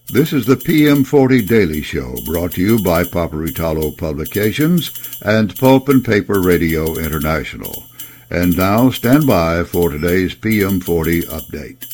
This is the PM40 Daily Show, brought to you by Paperitalo Publications and Pulp and Paper Radio International. And now, stand by for today's PM40 update.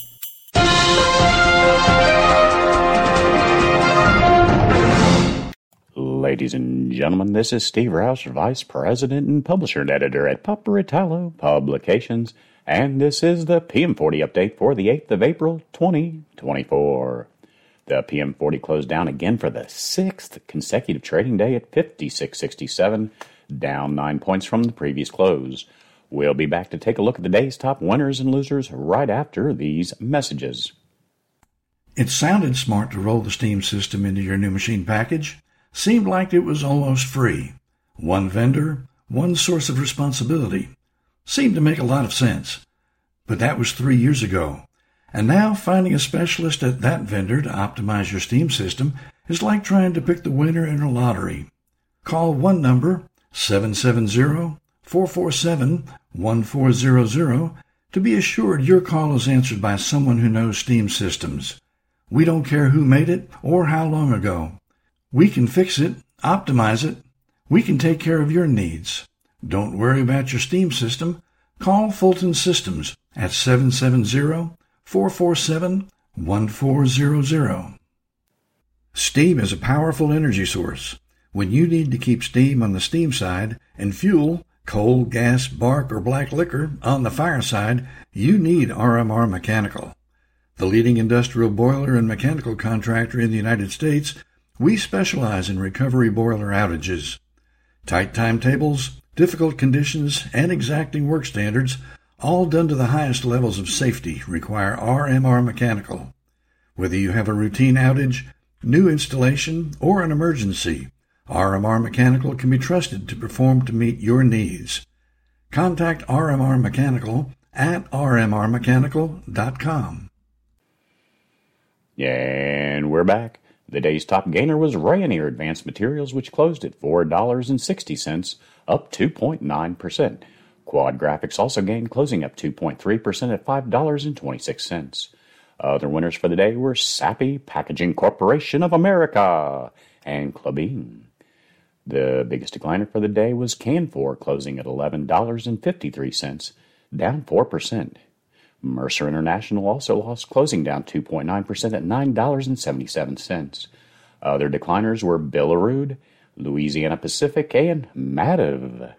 Ladies and gentlemen, this is Steve Roush, Vice President and Publisher and Editor at Paperitalo Publications, and this is the PM40 update for the 8th of April, 2024. The PM40 closed down again for the 6th consecutive trading day at 56.67, down 9 points from the previous close. We'll be back to take a look at the day's top winners and losers right after these messages. It sounded smart to roll the Steam system into your new machine package. Seemed like it was almost free. One vendor, one source of responsibility. Seemed to make a lot of sense. But that was 3 years ago. And now finding a specialist at that vendor to optimize your Steam system is like trying to pick the winner in a lottery. Call one number, 770-447-1400, to be assured your call is answered by someone who knows Steam systems. We don't care who made it or how long ago. We can fix it, optimize it. We can take care of your needs. Don't worry about your Steam system. Call Fulton Systems at 770-447-1400. Steam is a powerful energy source. When you need to keep steam on the steam side and fuel, coal, gas, bark, or black liquor on the fire side, you need RMR Mechanical. The leading industrial boiler and mechanical contractor in the United States, we specialize in recovery boiler outages. Tight timetables, difficult conditions, and exacting work standards, all done to the highest levels of safety, require RMR Mechanical. Whether you have a routine outage, new installation, or an emergency, RMR Mechanical can be trusted to perform to meet your needs. Contact RMR Mechanical at rmrmechanical.com. And we're back. The day's top gainer was Rayonier Advanced Materials, which closed at $4.60, up 2.9%. Quad Graphics also gained, closing up 2.3% at $5.26. Other winners for the day were Sappi Packaging Corporation of America and Klabin. The biggest decliner for the day was Canfor, closing at $11.53, down 4%. Mercer International also lost, closing down 2.9% at $9.77. Other decliners were Billerud, Louisiana Pacific, and Mativ.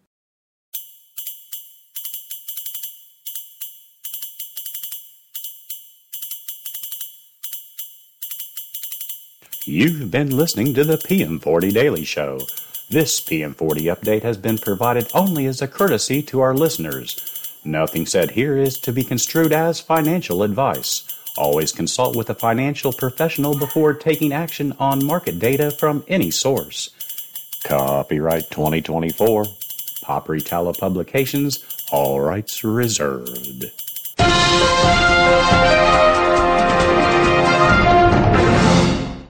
You've been listening to the PM40 Daily Show. This PM40 update has been provided only as a courtesy to our listeners. Nothing said here is to be construed as financial advice. Always consult with a financial professional before taking action on market data from any source. Copyright 2024. Paperitalo Publications. All rights reserved.